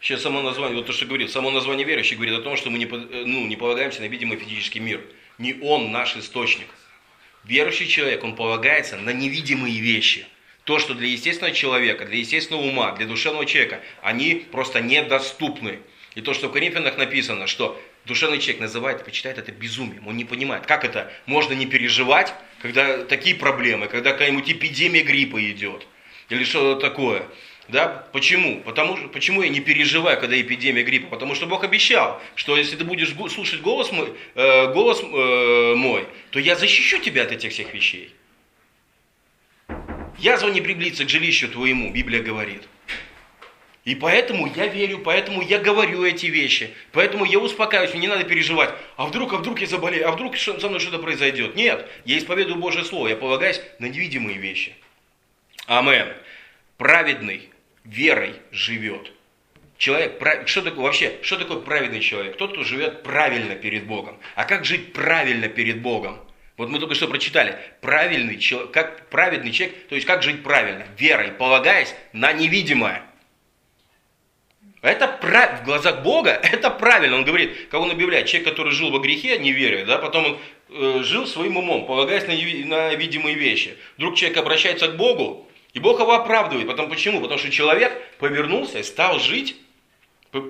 Сейчас само название, вот то, что говорил, само название верующий говорит о том, что мы не полагаемся на видимый физический мир. Не он наш источник. Верующий человек, он полагается на невидимые вещи. То, что для естественного человека, для естественного ума, для душевного человека, они просто недоступны. И то, что в Коринфянах написано, что душевный человек называет, почитает это безумием. Он не понимает, как это можно не переживать, когда такие проблемы, когда какая-нибудь эпидемия гриппа идет. Или что-то такое. Да? Почему? Почему я не переживаю, когда эпидемия гриппа? Потому что Бог обещал, что если ты будешь слушать голос мой, то я защищу тебя от этих всех вещей. Язва не приблизится к жилищу твоему, Библия говорит. И поэтому я верю, поэтому я говорю эти вещи, поэтому я успокаиваюсь, мне не надо переживать, а вдруг я заболею, а вдруг со мной что-то произойдет. Нет, я исповедую Божье Слово, я полагаюсь на невидимые вещи. Амен. Праведный верой живет. Человек, что такое праведный человек? Тот, кто живет правильно перед Богом. А как жить правильно перед Богом? Вот мы только что прочитали. Праведный человек, то есть как жить правильно? Верой, полагаясь на невидимое. Это в глазах Бога, это правильно. Он говорит, как он объявляет, человек, который жил во грехе, не веря, да, потом он жил своим умом, полагаясь на видимые вещи. Вдруг человек обращается к Богу, и Бог его оправдывает. Почему? Потому что человек повернулся и стал жить в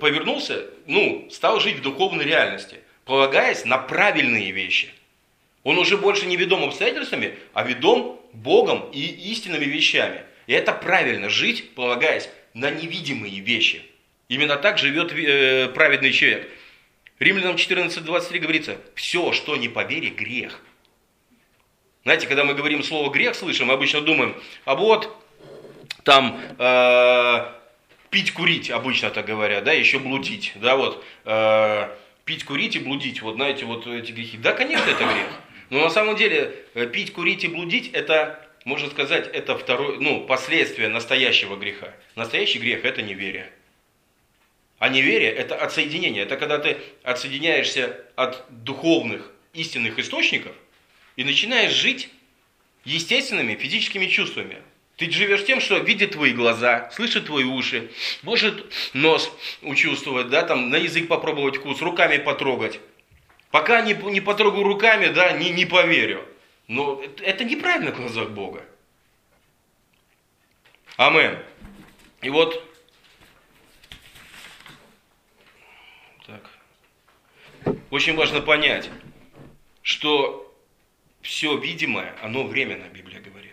духовной реальности, полагаясь на правильные вещи. Он уже больше не ведом обстоятельствами, а ведом Богом и истинными вещами. И это правильно, жить, полагаясь на невидимые вещи. Именно так живет праведный человек. Римлянам 14:23 говорится, все, что не по вере, грех. Знаете, когда мы говорим слово грех, слышим, мы обычно думаем, а вот там пить, курить, обычно так говорят, да, еще блудить, да, вот, пить, курить и блудить, вот знаете, вот эти грехи. Да, конечно, это грех. Но на самом деле пить, курить и блудить, это, можно сказать, это последствия настоящего греха. Настоящий грех – это неверие. А неверие – это отсоединение. Это когда ты отсоединяешься от духовных, истинных источников и начинаешь жить естественными физическими чувствами. Ты живешь тем, что видит твои глаза, слышит твои уши, может нос учувствовать, да, там, на язык попробовать вкус, руками потрогать. Пока не потрогаю руками, да, не поверю. Но это неправильно в глазах Бога. Амен. И вот так. Очень важно понять, что все видимое, оно временно, Библия говорит.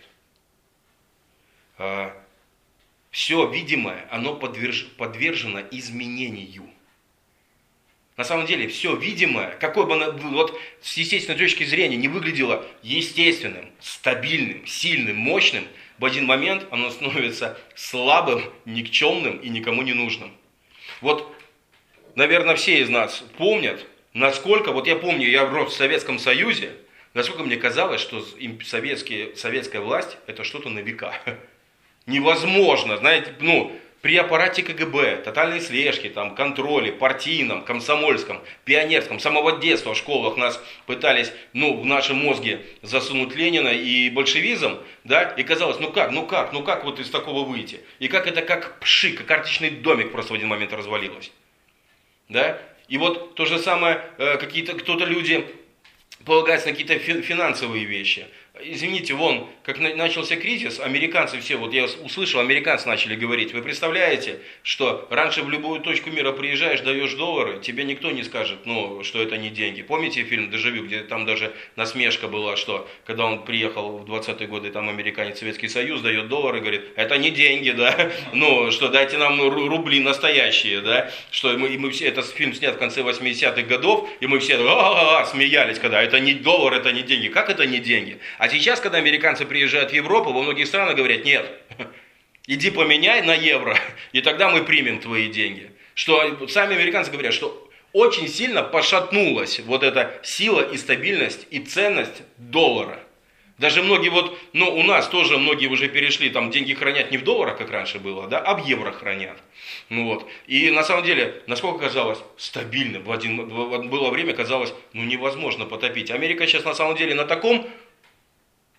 Все видимое, оно подвержено изменению. На самом деле, все видимое, какой бы оно вот с естественной точки зрения не выглядело естественным, стабильным, сильным, мощным, в один момент оно становится слабым, никчемным и никому не нужным. Вот, наверное, все из нас помнят, насколько, вот я помню, я рос в Советском Союзе, насколько мне казалось, что советская власть это что-то на века. Невозможно, знаете, при аппарате КГБ, тотальной слежке, там, контроле, партийном, комсомольском, пионерском, с самого детства в школах нас пытались, в нашем мозге засунуть Ленина и большевизм, да, и казалось, как вот из такого выйти? И как это, как пшик, как карточный домик просто в один момент развалилось, да? И вот то же самое, кто-то люди полагаются на какие-то финансовые вещи. Извините, как начался кризис, американцы все, вот я услышал, американцы начали говорить, вы представляете, что раньше в любую точку мира приезжаешь, даешь доллары, тебе никто не скажет, что это не деньги. Помните фильм «Дежавю», где там даже насмешка была, что когда он приехал в 20-е годы, там американец, Советский Союз, дает доллары, говорит, это не деньги, да, что дайте нам рубли настоящие, да, что мы все, этот фильм снят в конце 80-х годов, и мы все смеялись, когда это не доллар, это не деньги, как это не деньги? А сейчас, когда американцы приезжают в Европу, во многих странах говорят, нет, иди поменяй на евро, и тогда мы примем твои деньги. Что сами американцы говорят, что очень сильно пошатнулась вот эта сила и стабильность и ценность доллара. Даже многие у нас тоже многие уже перешли, там деньги хранят не в долларах, как раньше было, да, а в евро хранят. И на самом деле, насколько казалось, стабильно, было время, казалось, невозможно потопить. Америка сейчас на самом деле на таком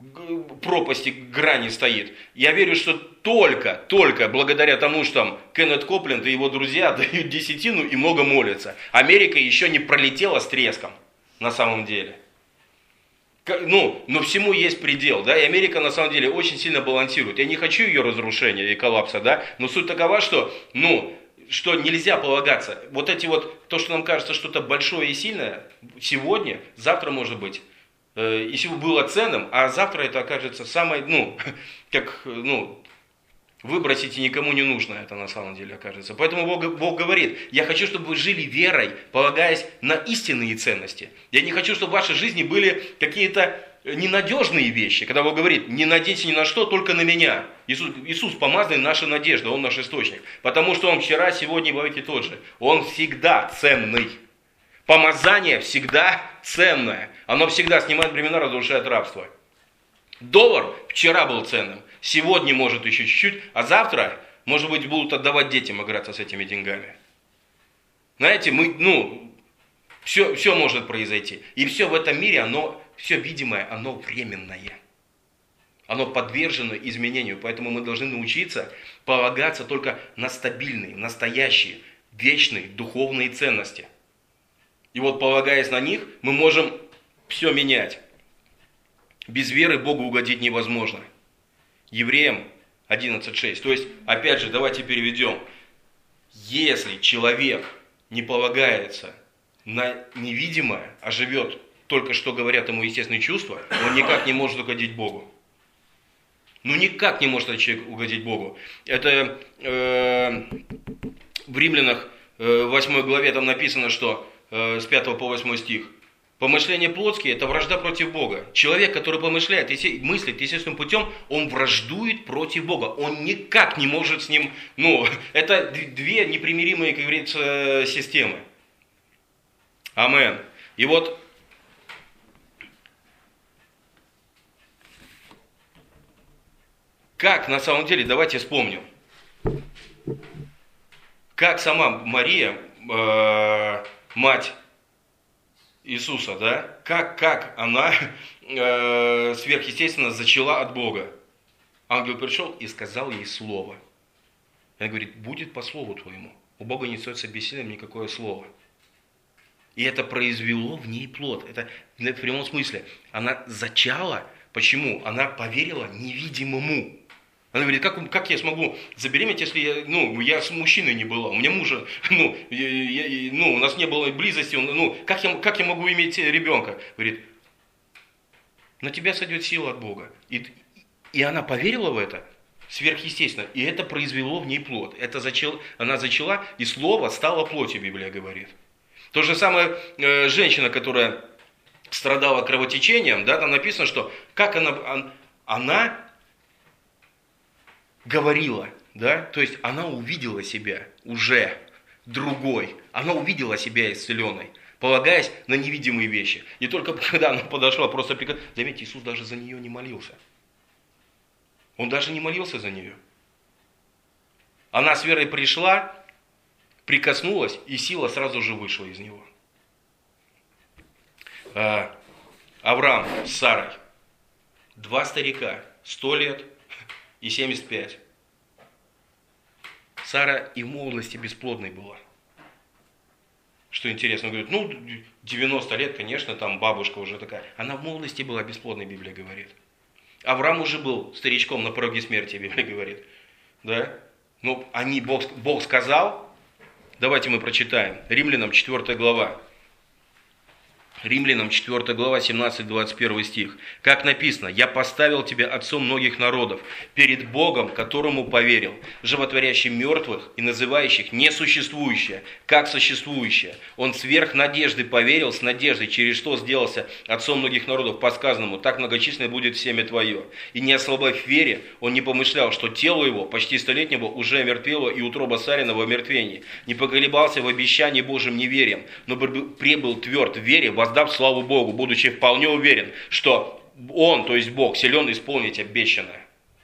пропасти грани стоит. Я верю, что только благодаря тому, что там Кеннет Копленд и его друзья дают десятину и много молятся. Америка еще не пролетела с треском, на самом деле. Но всему есть предел, да, и Америка на самом деле очень сильно балансирует. Я не хочу ее разрушения и коллапса, да, но суть такова, что нельзя полагаться. Вот эти вот, то, что нам кажется что-то большое и сильное, сегодня, завтра может быть, если бы было ценным, а завтра это окажется самое, выбросить и никому не нужно это на самом деле окажется. Поэтому Бог говорит, я хочу, чтобы вы жили верой, полагаясь на истинные ценности. Я не хочу, чтобы в вашей жизни были какие-то ненадежные вещи. Когда Бог говорит, не надейся ни на что, только на меня. Иисус помазанный, наша надежда, Он наш источник. Потому что Он вчера, сегодня и вовеки тот же. Он всегда ценный. Помазание всегда ценное. Оно всегда снимает бремена, разрушает рабство. Доллар вчера был ценным, сегодня может еще чуть-чуть, а завтра, может быть, будут отдавать детям играться с этими деньгами. Знаете, все может произойти. И все в этом мире, все видимое, оно временное. Оно подвержено изменению, поэтому мы должны научиться полагаться только на стабильные, настоящие, вечные духовные ценности. И вот полагаясь на них, мы можем все менять. Без веры Богу угодить невозможно. Евреям 11:6. То есть, опять же, давайте переведем. Если человек не полагается на невидимое, а живет только что говорят ему естественные чувства, он никак не может угодить Богу. Никак не может этот человек угодить Богу. Это в Римлянах 8 главе там написано, что с 5 по 8 стих. Помышления плотские – это вражда против Бога. Человек, который помышляет и мыслит естественным путем, он враждует против Бога. Он никак не может с ним… это две непримиримые, как говорится, системы. Амен. И вот как на самом деле, давайте вспомним, как сама Мария, мать Иисуса, да, как она сверхъестественно зачала от Бога. Ангел пришел и сказал ей слово. Она говорит, будет по слову твоему. У Бога не остается бессильным никакое слово. И это произвело в ней плод. Это в прямом смысле. Она зачала. Почему? Она поверила невидимому. Она говорит, как я смогу забеременеть, если я с мужчиной не была, у меня мужа, у нас не было близости, как я могу иметь ребенка? Говорит, на тебя сойдет сила от Бога. И она поверила в это сверхъестественно, и это произвело в ней плод. Она зачала, и слово стало плотью, Библия говорит. То же самое женщина, которая страдала кровотечением, да, там написано, что как она говорила, да, то есть она увидела себя уже другой, она увидела себя исцеленной, полагаясь на невидимые вещи. И только когда она подошла, просто заметьте, Иисус даже за нее не молился. Он даже не молился за нее. Она с верой пришла, прикоснулась, и сила сразу же вышла из него. Авраам с Сарой, 2 старика, 100 лет и 75. Сара и в молодости бесплодной была. Что интересно, он говорит, 90 лет, конечно, там бабушка уже такая. Она в молодости была бесплодной, Библия говорит. Авраам уже был старичком на пороге смерти, Библия говорит. Да? Бог сказал, давайте мы прочитаем. Римлянам 4 глава. Римлянам 4 глава, 17-21 стих. Как написано, «Я поставил тебя отцом многих народов, перед Богом, которому поверил, животворящим мертвых и называющих несуществующее, как существующее. Он сверх надежды поверил, с надеждой, через что сделался отцом многих народов, по сказанному, так многочисленное будет семя твое. И не ослабев в вере, он не помышлял, что тело его, почти столетнего, уже омертвело, и утроба Сарина в омертвении. Не поколебался в обещании Божьим неверием, но пребыл тверд в вере, воздав славу Богу, будучи вполне уверен, что Он, то есть Бог, силен исполнить обещанное».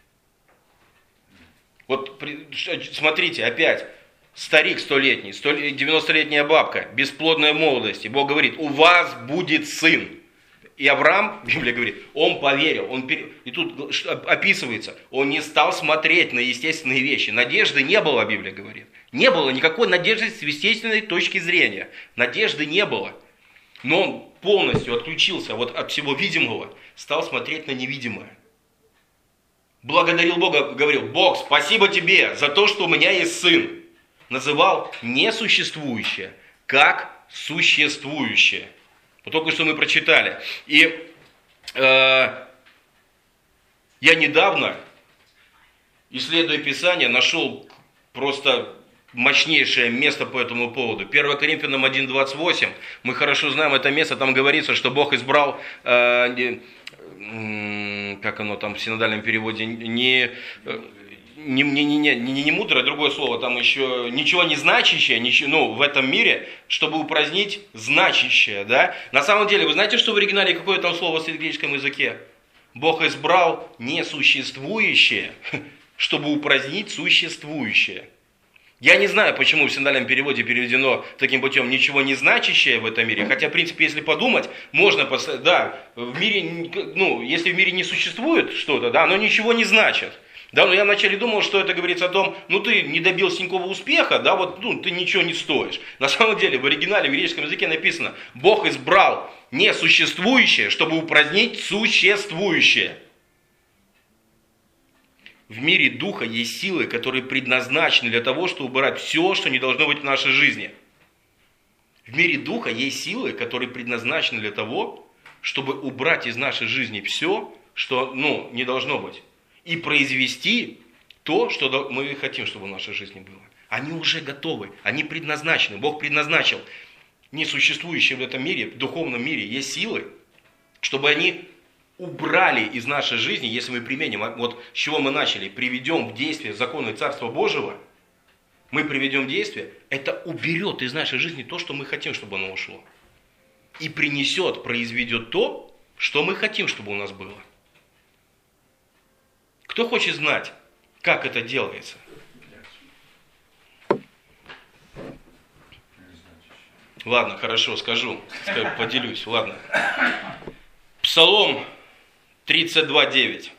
Вот смотрите, опять, старик 100-летний, 90-летняя бабка, бесплодная в молодости. Бог говорит, у вас будет сын. И Авраам, Библия говорит, он поверил. И тут описывается, он не стал смотреть на естественные вещи. Надежды не было, Библия говорит. Не было никакой надежды с естественной точки зрения. Надежды не было. Но он полностью отключился вот от всего видимого, стал смотреть на невидимое. Благодарил Бога, говорил: Бог, спасибо тебе за то, что у меня есть сын. Называл несуществующее как существующее. Вот только что мы прочитали. И я недавно, исследуя Писание, нашел просто мощнейшее место по этому поводу. 1 Коринфянам 1:28. Мы хорошо знаем это место. Там говорится, что Бог избрал, как оно там в синодальном переводе, не мудрое, другое слово, там еще ничего не значащее, ничего, в этом мире, чтобы упразднить значащее, да? На самом деле, вы знаете, что в оригинале какое там слово в греческом языке? Бог избрал несуществующее, чтобы упразднить существующее. Я не знаю, почему в синодальном переводе переведено таким путем ничего не значащее в этом мире, хотя, в принципе, если подумать, можно, да, в мире, если в мире не существует что-то, да, оно ничего не значит. Да, но я вначале думал, что это говорится о том, ты не добился никакого успеха, да, ты ничего не стоишь. На самом деле в оригинале, в греческом языке написано: Бог избрал несуществующее, чтобы упразднить существующее. В мире духа есть силы, которые предназначены для того, чтобы убрать все, что не должно быть в нашей жизни. В мире духа есть силы, которые предназначены для того, чтобы убрать из нашей жизни все, что не должно быть. И произвести то, что мы хотим, чтобы в нашей жизни было. Они уже готовы, они предназначены. Бог предназначил несуществующие в этом мире, в духовном мире, есть силы, чтобы они убрали из нашей жизни, если мы применим, вот с чего мы начали, приведем в действие законы Царства Божьего, мы приведем в действие, это уберет из нашей жизни то, что мы хотим, чтобы оно ушло. И произведет то, что мы хотим, чтобы у нас было. Кто хочет знать, как это делается? Ладно, хорошо, скажу, поделюсь, ладно. Псалом 32:9.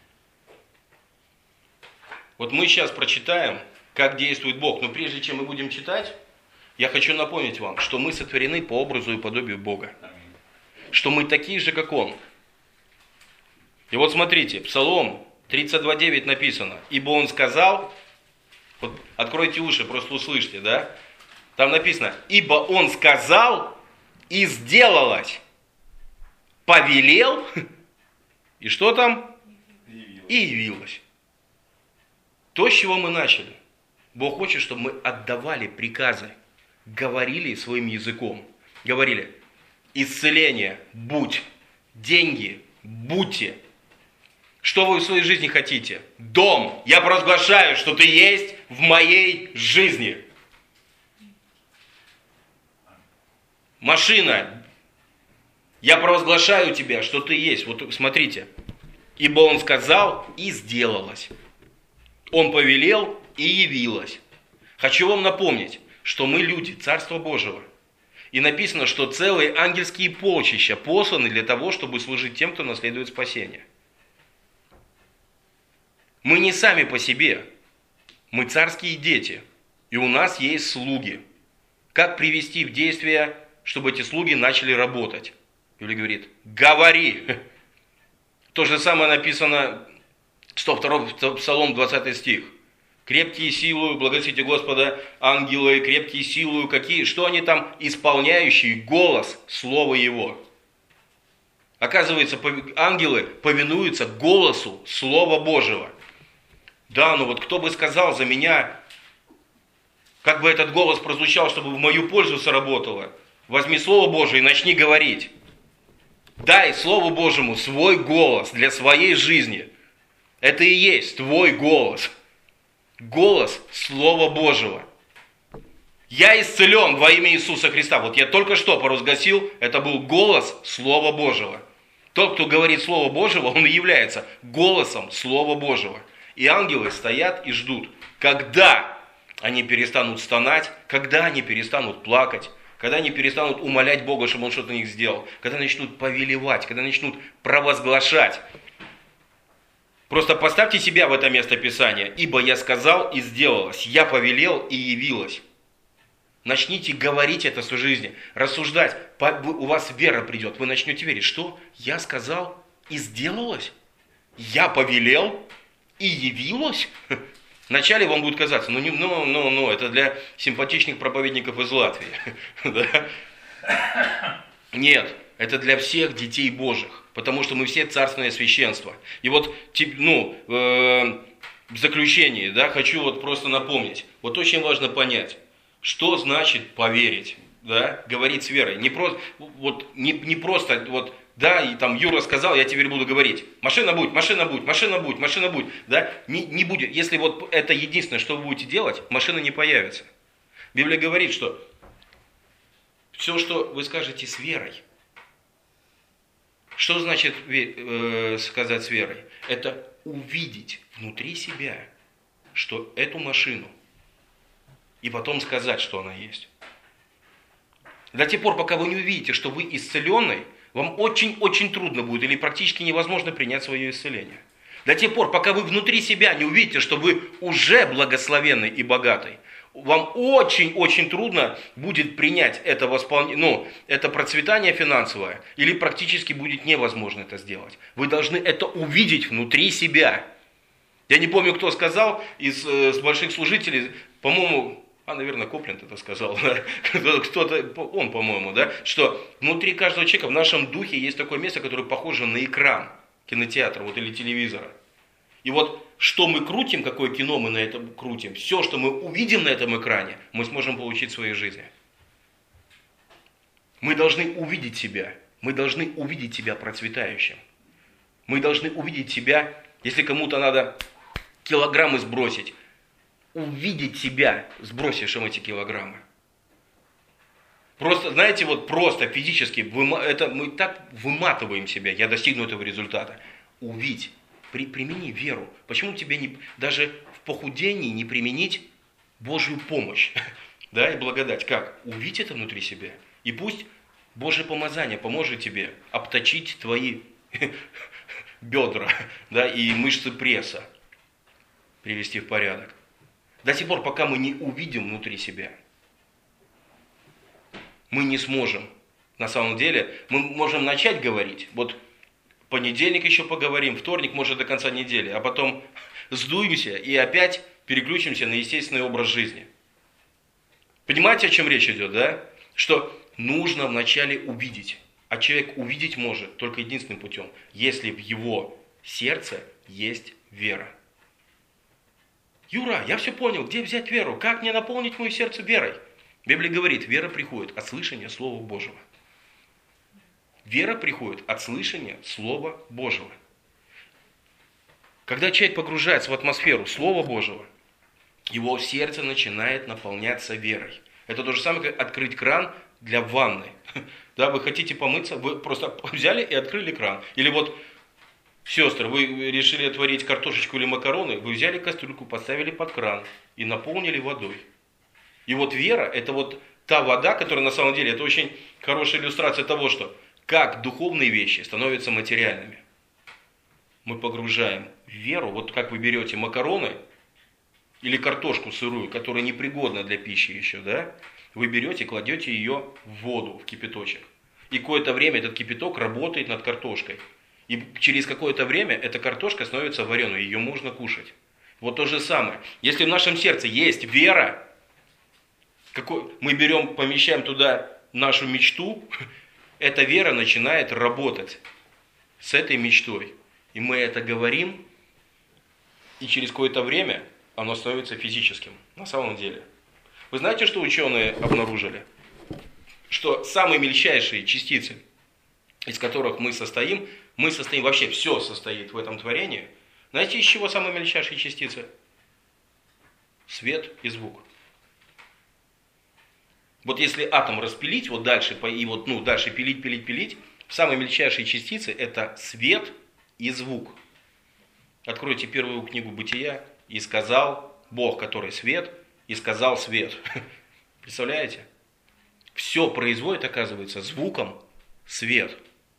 Вот мы сейчас прочитаем, как действует Бог. Но прежде чем мы будем читать, я хочу напомнить вам, что мы сотворены по образу и подобию Бога. Что мы такие же, как Он. И вот смотрите, Псалом 32:9 написано: «Ибо Он сказал», вот откройте уши, просто услышьте, да? Там написано: «Ибо Он сказал, и сделалось, повелел, и что там? И явилось». То, с чего мы начали. Бог хочет, чтобы мы отдавали приказы, говорили своим языком. Говорили: исцеление, будь, деньги, будьте. Что вы в своей жизни хотите? Дом. Я провозглашаю, что ты есть в моей жизни. Машина. Я провозглашаю тебя, что ты есть. Вот смотрите. Ибо Он сказал, и сделалось. Он повелел, и явилось. Хочу вам напомнить, что мы люди Царства Божьего. И написано, что целые ангельские полчища посланы для того, чтобы служить тем, кто наследует спасение. Мы не сами по себе. Мы царские дети. И у нас есть слуги. Как привести в действие, чтобы эти слуги начали работать? Библия говорит: говори. То же самое написано, 102 Псалом, 20 стих. Крепкие силою, благословите Господа, ангелы, крепкие силою, какие? Что они там? Исполняющие голос Слова Его. Оказывается, ангелы повинуются голосу Слова Божьего. Да, вот кто бы сказал за меня, как бы этот голос прозвучал, чтобы в мою пользу сработало? Возьми Слово Божие и начни говорить. Дай Слову Божьему свой голос для своей жизни. Это и есть твой голос. Голос Слова Божьего. Я исцелен во имя Иисуса Христа. Вот я только что провозгласил, это был голос Слова Божьего. Тот, кто говорит Слово Божьего, он и является голосом Слова Божьего. И ангелы стоят и ждут, когда они перестанут стонать, когда они перестанут плакать, когда они перестанут умолять Бога, чтобы Он что-то на них сделал, когда начнут повелевать, когда начнут провозглашать. Просто поставьте себя в это место Писания. «Ибо я сказал, и сделалось, я повелел, и явилось». Начните говорить это в своей жизни, рассуждать. У вас вера придет, вы начнете верить. Что? Я сказал, и сделалось? Я повелел, и явилось? Вначале вам будет казаться, это для симпатичных проповедников из Латвии. Нет, это для всех детей Божьих, потому что мы все царственное священство. И вот, в заключении, хочу вот просто напомнить, вот очень важно понять, что значит поверить, говорить с верой. Не просто, и там Юра сказал, я теперь буду говорить. Машина будет, машина будет, машина будет, машина будет. Не будет. Если вот это единственное, что вы будете делать, машина не появится. Библия говорит, что все, что вы скажете с верой. Что значит сказать с верой? Это увидеть внутри себя, что эту машину, и потом сказать, что она есть. До тех пор, пока вы не увидите, что вы исцеленный, вам очень-очень трудно будет или практически невозможно принять свое исцеление. До тех пор, пока вы внутри себя не увидите, что вы уже благословенный и богатый, вам очень-очень трудно будет принять это это процветание финансовое, или практически будет невозможно это сделать. Вы должны это увидеть внутри себя. Я не помню, кто сказал из больших служителей, по-моему, наверное, Копленд это сказал, кто-то, он, по-моему, что внутри каждого человека в нашем духе есть такое место, которое похоже на экран кинотеатра или телевизора. И вот что мы крутим, какое кино мы на этом крутим, все, что мы увидим на этом экране, мы сможем получить в своей жизни. Мы должны увидеть себя, процветающим. Мы должны увидеть себя, если кому-то надо килограммы сбросить, увидеть себя сбросившим эти килограммы. Просто, знаете, просто физически мы так выматываем себя, я достигну этого результата. Увидь, примени веру. Почему тебе даже в похудении не применить Божью помощь, и благодать? Как? Увидь это внутри себя. И пусть Божье помазание поможет тебе обточить твои бедра, и мышцы пресса привести в порядок. До сих пор, пока мы не увидим внутри себя, мы не сможем. На самом деле, мы можем начать говорить. Вот понедельник еще поговорим, вторник, может, до конца недели, а потом сдуемся и опять переключимся на естественный образ жизни. Понимаете, о чем речь идет, Что нужно вначале увидеть. А человек увидеть может только единственным путем, если в его сердце есть вера. Юра, я все понял, где взять веру? Как мне наполнить мое сердце верой? Библия говорит, вера приходит от слышания Слова Божьего. Вера приходит от слышания Слова Божьего. Когда человек погружается в атмосферу Слова Божьего, его сердце начинает наполняться верой. Это то же самое, как открыть кран для ванны. Вы хотите помыться, вы просто взяли и открыли кран. Или сестры, вы решили отварить картошечку или макароны, вы взяли кастрюльку, поставили под кран и наполнили водой. И вера, это та вода, которая на самом деле, это очень хорошая иллюстрация того, что как духовные вещи становятся материальными. Мы погружаем в веру, как вы берете макароны или картошку сырую, которая непригодна для пищи еще, вы берете, кладете ее в воду, в кипяточек. И какое-то время этот кипяток работает над картошкой. И через какое-то время эта картошка становится вареной, ее можно кушать. То же самое. Если в нашем сердце есть вера, мы помещаем туда нашу мечту, эта вера начинает работать с этой мечтой. И мы это говорим, и через какое-то время оно становится физическим. На самом деле. Вы знаете, что ученые обнаружили? Что самые мельчайшие частицы, из которых мы состоим, вообще все состоит в этом творении. Знаете, из чего самые мельчайшие частицы? Свет и звук. Если атом распилить, дальше, дальше пилить, самые мельчайшие частицы это свет и звук. Откройте первую книгу Бытия, и сказал Бог, который свет, и сказал свет. Представляете? Все производит, оказывается, звуком свет.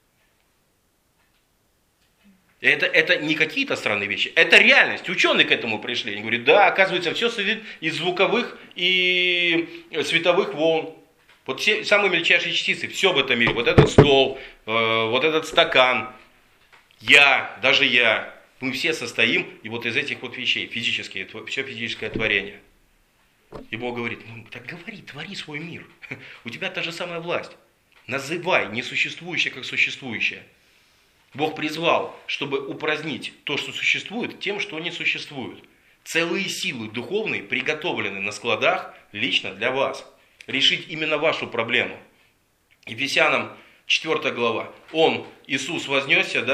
Это не какие-то странные вещи, это реальность. Ученые к этому пришли. Они говорят, да, оказывается, все состоит из звуковых и световых волн. Вот все самые мельчайшие частицы, все в этом мире. Вот этот стол, вот этот стакан, даже я, мы все состоим и вот из этих вот вещей, физические, все физическое творение. И Бог говорит, так говори, твори свой мир. У тебя та же самая власть. Называй несуществующее как существующее. Бог призвал, чтобы упразднить то, что существует, тем, что не существует. Целые силы духовные приготовлены на складах лично для вас. Решить именно вашу проблему. Ефесянам 4 глава. Иисус вознесся,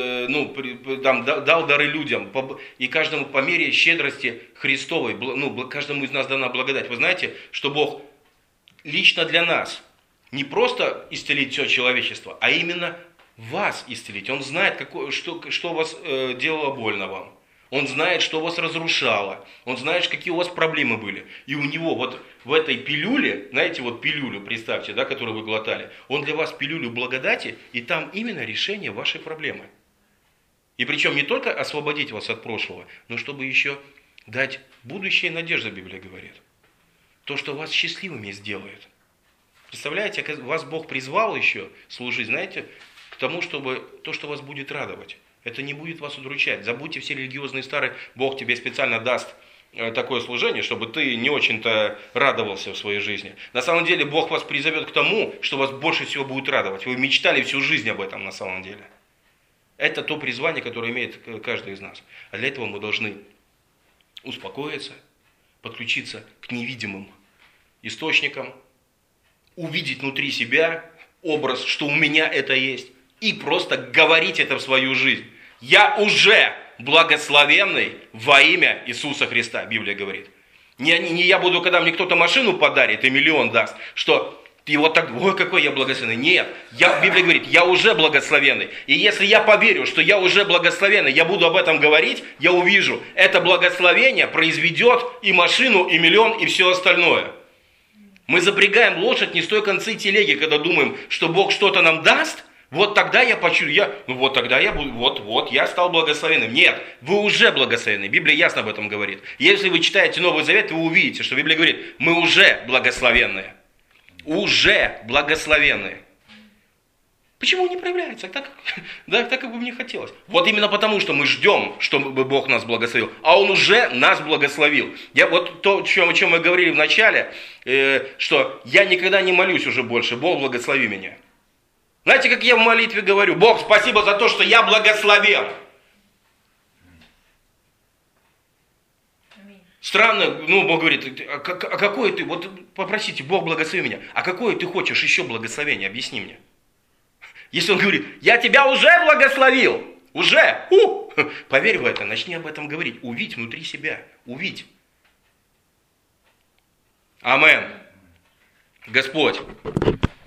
дал дары людям, и каждому по мере щедрости Христовой, каждому из нас дана благодать. Вы знаете, что Бог лично для нас не просто исцелит все человечество, а именно вас исцелить. Он знает, что вас делало больно вам. Он знает, что вас разрушало. Он знает, какие у вас проблемы были. И у него вот в этой пилюле, знаете, вот пилюлю, представьте, да, которую вы глотали, он для вас пилюлю благодати, и там именно решение вашей проблемы. И причем не только освободить вас от прошлого, но чтобы еще дать будущее надежда, Библия говорит. То, что вас счастливыми сделает. Представляете, вас Бог призвал еще служить, знаете, к тому, чтобы то, что вас будет радовать. Это не будет вас удручать. Забудьте все религиозные старые. Бог тебе специально даст такое служение, чтобы ты не очень-то радовался в своей жизни. На самом деле Бог вас призовет к тому, что вас больше всего будет радовать. Вы мечтали всю жизнь об этом на самом деле. Это то призвание, которое имеет каждый из нас. А для этого мы должны успокоиться, подключиться к невидимым источникам, увидеть внутри себя образ, что у меня это есть, и просто говорить это в свою жизнь. Я уже благословенный во имя Иисуса Христа, Библия говорит. Не я буду, когда мне кто-то машину подарит и миллион даст, что ты вот так, ой, какой я благословенный. Нет, Библия говорит, я уже благословенный. И если я поверю, что я уже благословенный, я буду об этом говорить, я увижу, это благословение произведет и машину, и миллион, и все остальное. Мы запрягаем лошадь не с той концы телеги, когда думаем, что Бог что-то нам даст, вот тогда я почую, я стал благословенным. Нет, вы уже благословенны. Библия ясно об этом говорит. Если вы читаете Новый Завет, вы увидите, что Библия говорит, мы уже благословенные. Уже благословенные. Почему не проявляется? Так как бы мне хотелось. Вот именно потому, что мы ждем, чтобы Бог нас благословил. А Он уже нас благословил. Вот то, о чем мы говорили в начале, что я никогда не молюсь уже больше. Бог, благослови меня. Знаете, как я в молитве говорю? Бог, спасибо за то, что я благословен. Странно, Бог говорит, а какое ты, вот попросите, Бог, благослови меня. А какое ты хочешь еще благословение? Объясни мне. Если Он говорит, я тебя уже благословил, уже, поверь в это, начни об этом говорить, увидь внутри себя, увидь. Амен. Господь,